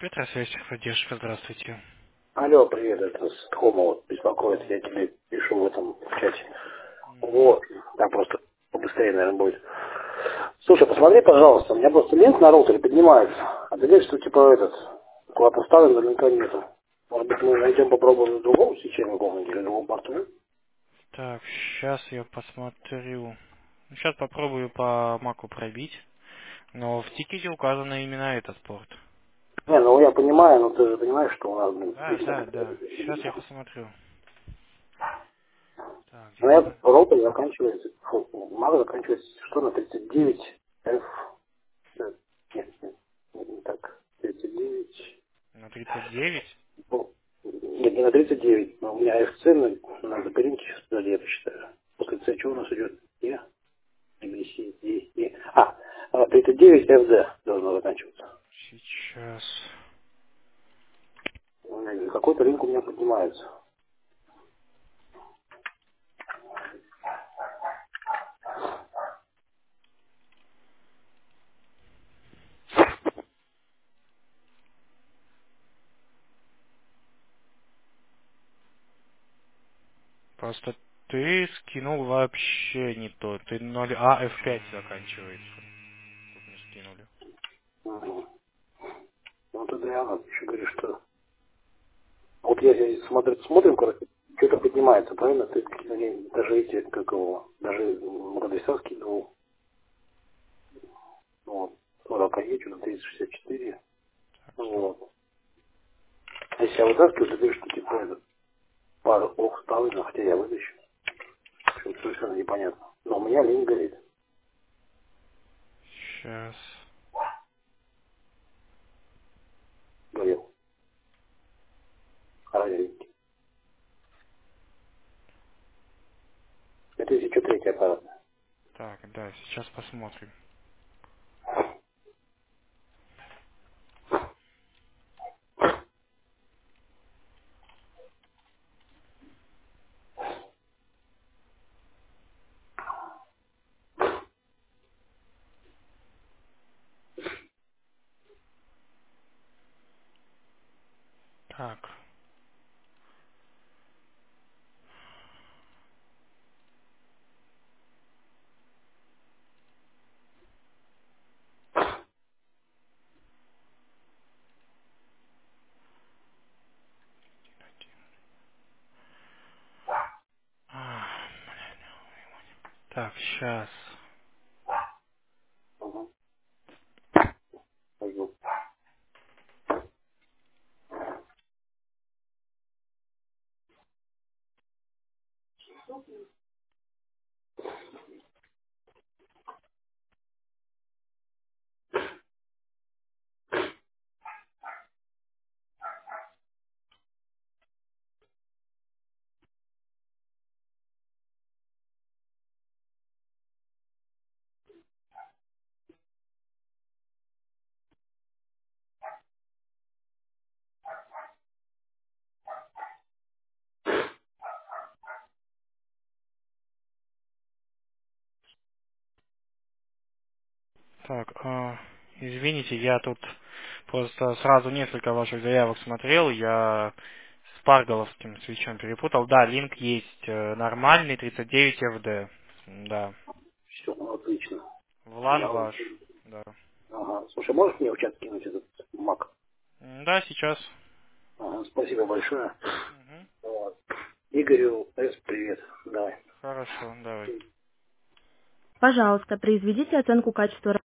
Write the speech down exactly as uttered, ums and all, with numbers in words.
Петросвязь, поддержка, здравствуйте. Алло, привет, это с Хома вот беспокоит, М, я тебе пишу в этом чате. мгм. Вот, там просто побыстрее, наверное, будет. Слушай, посмотри, пожалуйста, у меня просто лент на роутере поднимается, а ты говоришь, что типа этот, куда поставлен, наверняка нету. Может быть, мы найдем, попробуем в другом сечении комнате или в другом порту? Так, сейчас я посмотрю. Сейчас попробую по маку пробить, но в тикете указано именно этот порт. Не, ну я понимаю, но ты же понимаешь, что у нас, блин, Да, да, лично. да. Сейчас я посмотрю. Так, У меня девяносто. роутер заканчивается, фу, маг заканчивается, что на тридцать девять F, нет, нет, нет, не так, тридцать девять. На тридцать девять. Ну, нет, не на тридцать девять, но у меня эф си на, на запаринке сейчас, подожди, я посчитаю. После С что у нас идет? Е, или С, Е, Е. А, а, тридцать девять эф ди должно заканчиваться. Сейчас. У меня какой-то рынок у меня поднимается. Просто ты скинул вообще не то. Ты ноль, а эф пять заканчивается. Тут не скинули. Мгм. Ну, тогда я еще говорю, что... Вот если смотрим, смотрим, короче, что-то поднимается, правильно? Ты они даже эти, как его, даже адреса скидывал. Вот. сорок один, что-то триста шестьдесят четыре. Так, стоп. Вот. А если я вытаскиваю, ты говоришь, что типа это пару ох ставлено, хотя я вытащу. Что-то совершенно непонятно. Но у меня лень горит. Сейчас. Горел. Розовенький. Это еще третий аппарат. Так, да, сейчас посмотрим. Так. А, Так, сейчас. Угу. Пойду. Так, а, извините, я тут просто сразу несколько ваших заявок смотрел, я с парголовским свечом перепутал. Да, линк есть э, нормальный, тридцать девять эф ди. Да. Все, ну, отлично. В лан Я вот. ваш. Да. Ага. Слушай, можешь мне в чат кинуть этот мак? М, Да, сейчас. Ага, спасибо большое. Мгм. Вот. Игорю С, привет. Давай. Хорошо, давай. Пожалуйста, произведите оценку качества